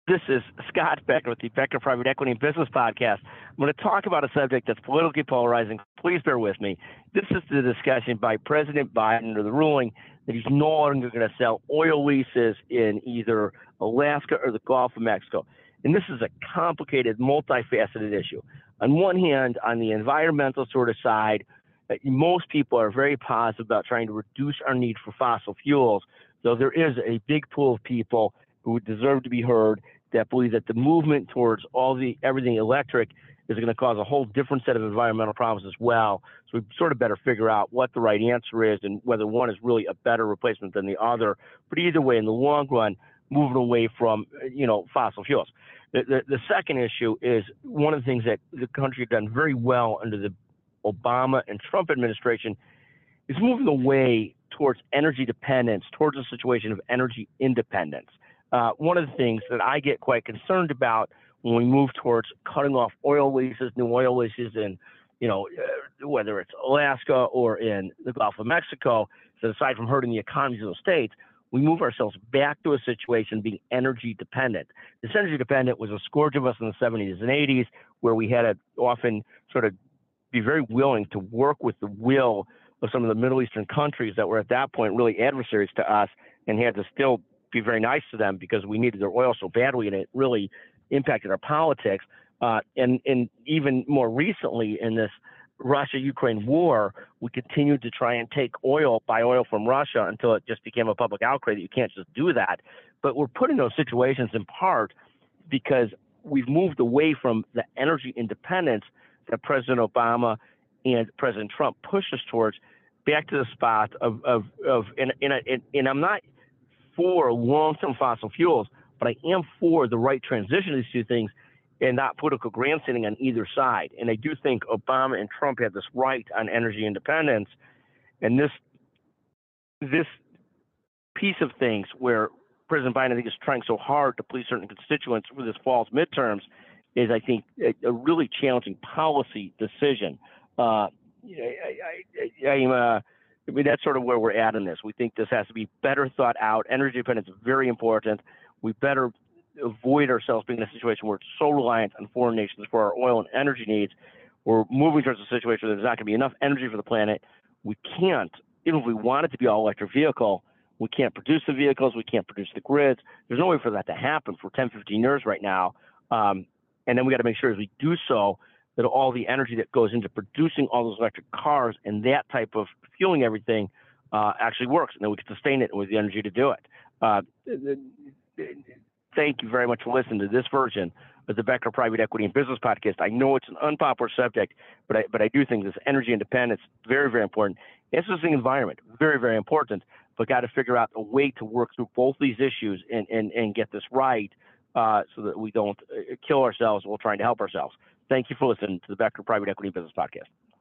This is Scott Becker with the Becker Private Equity and Business Podcast. I'm going to talk about a subject that's politically polarizing. Please bear with me. This is the discussion by President Biden, or the ruling that he's no longer going to sell oil leases in either Alaska or the Gulf of Mexico. And this is a complicated, multifaceted issue. On one hand, on the environmental sort of side, most people are very positive about trying to reduce our need for fossil fuels, though there is a big pool of people who deserve to be heard that believe that the movement towards everything electric is going to cause a whole different set of environmental problems as well. So we sort of better figure out what the right answer is and whether one is really a better replacement than the other. But either way, in the long run, moving away from fossil fuels. The second issue is one of the things that the country has done very well under the Obama and Trump administration is moving away towards energy dependence, towards a situation of energy independence. One of the things that I get quite concerned about when we move towards cutting off oil leases, new oil leases in, whether it's Alaska or in the Gulf of Mexico, so aside from hurting the economies of those states, we move ourselves back to a situation being energy dependent. This energy dependent was a scourge of us in the 70s and 80s, where we had to often sort of be very willing to work with the will of some of the Middle Eastern countries that were at that point really adversaries to us, and had to still be very nice to them because we needed their oil so badly, and it really impacted our politics. And even more recently in this Russia-Ukraine war, we continued to try and buy oil from Russia until it just became a public outcry that you can't just do that. But we're put in those situations in part because we've moved away from the energy independence that President Obama and President Trump pushed us towards, back to the spot and I'm not for long-term fossil fuels, but I am for the right transition of these two things and not political grandstanding on either side. And I do think Obama and Trump had this right on energy independence, and this piece of things where President Biden, I think, is trying so hard to please certain constituents with his false midterms is, I think, a really challenging policy decision. That's sort of where we're at in this. We think this has to be better thought out. Energy independence is very important. We better avoid ourselves being in a situation where it's so reliant on foreign nations for our oil and energy needs. We're moving towards a situation where there's not going to be enough energy for the planet. We can't, even if we want it to be all electric vehicle, we can't produce the vehicles. We can't produce the grids. There's no way for that to happen for 10, 15 years right now. And then we got to make sure as we do so that all the energy that goes into producing all those electric cars and that type of fueling everything actually works, and then we can sustain it with the energy to do it. Thank you very much for listening to this version of the Becker Private Equity and Business Podcast. I know it's an unpopular subject, but I do think this energy independence is very, very important. It's just the environment, very, very important, but got to figure out a way to work through both these issues and get this right so that we don't kill ourselves while trying to help ourselves. Thank you for listening to the Becker Private Equity and Business Podcast.